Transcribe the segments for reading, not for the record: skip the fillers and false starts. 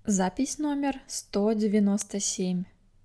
Запись номер 197.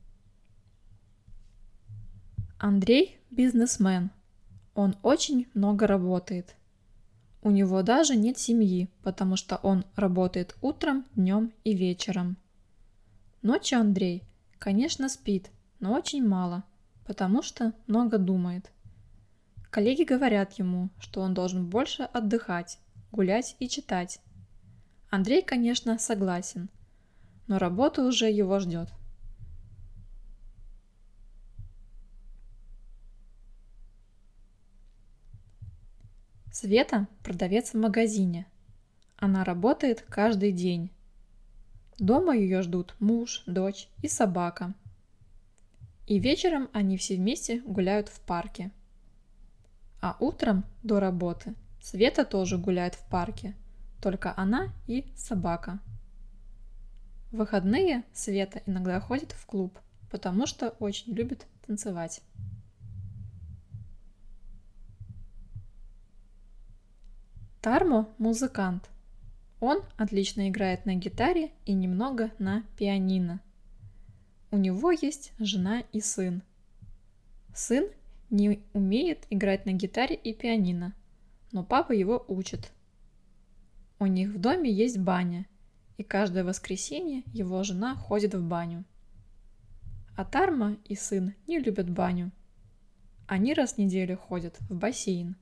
Андрей – бизнесмен. Он очень много работает. У него даже нет семьи, потому что он работает утром, днем и вечером. Ночью Андрей, конечно, спит, но очень мало, потому что много думает. Коллеги говорят ему, что он должен больше отдыхать, гулять и читать. Андрей, конечно, согласен, но работа уже его ждет. Света – продавец в магазине. Она работает каждый день. Дома ее ждут муж, дочь и собака. И вечером они все вместе гуляют в парке. А утром до работы Света тоже гуляет в парке, только она и собака. В выходные Света иногда ходит в клуб, потому что очень любит танцевать. Тармо – музыкант. Он отлично играет на гитаре и немного на пианино. У него есть жена и сын. Сын не умеет играть на гитаре и пианино, но папа его учит. У них в доме есть баня, и каждое воскресенье его жена ходит в баню. А Тармо и сын не любят баню. Они раз в неделю ходят в бассейн.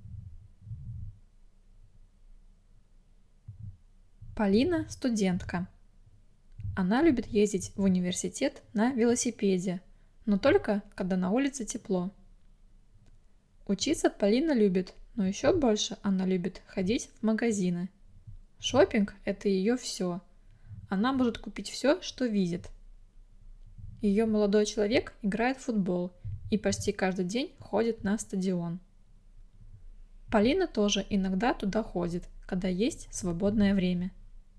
Полина – студентка. Она любит ездить в университет на велосипеде, но только когда на улице тепло. Учиться Полина любит, но еще больше она любит ходить в магазины. Шопинг – это ее все. Она может купить все, что видит. Ее молодой человек играет в футбол и почти каждый день ходит на стадион. Полина тоже иногда туда ходит, когда есть свободное время.